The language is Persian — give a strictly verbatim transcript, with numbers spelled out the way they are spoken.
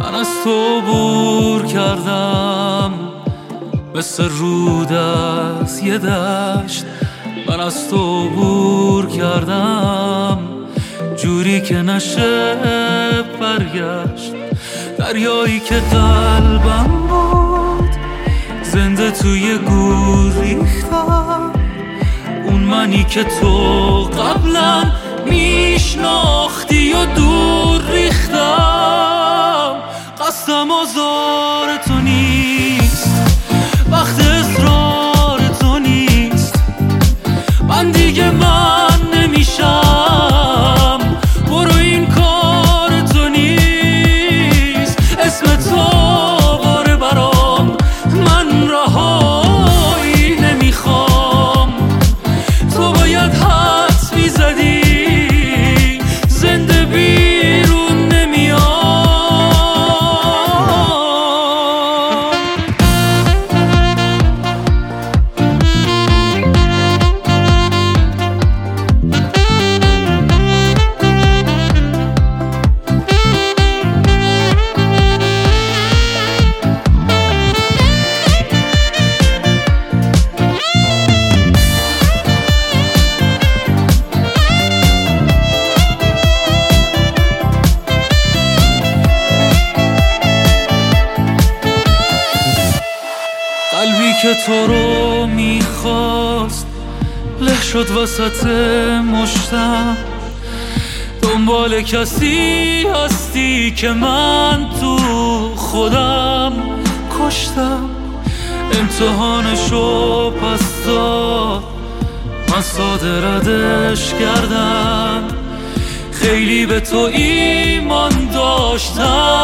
من از تو عبور کردم مثل رود از یه دشت. من از تو عبور کردم جوری که نشه برگشت. دریایی که قلبم بود زنده توی گور ریختم. اون منی که تو قبلا میشناختی و دور ریختم. قصدم آزار تو نیست، وقت اصرار تو نیست. من دیگه من نمیشم، برو این کار تو نیست. اسم تو باره برام، من رهایی نمیخوام. تو باید حدس میزدی زنده بیرون نمیام. قلبی که تو رو میخواست له شد وسط مشتم. دنبال کسی هستی که من تو خودم کشتم. امتحانشو پس داد، من ساده ردش کردم. خیلی به تو ایمان داشتم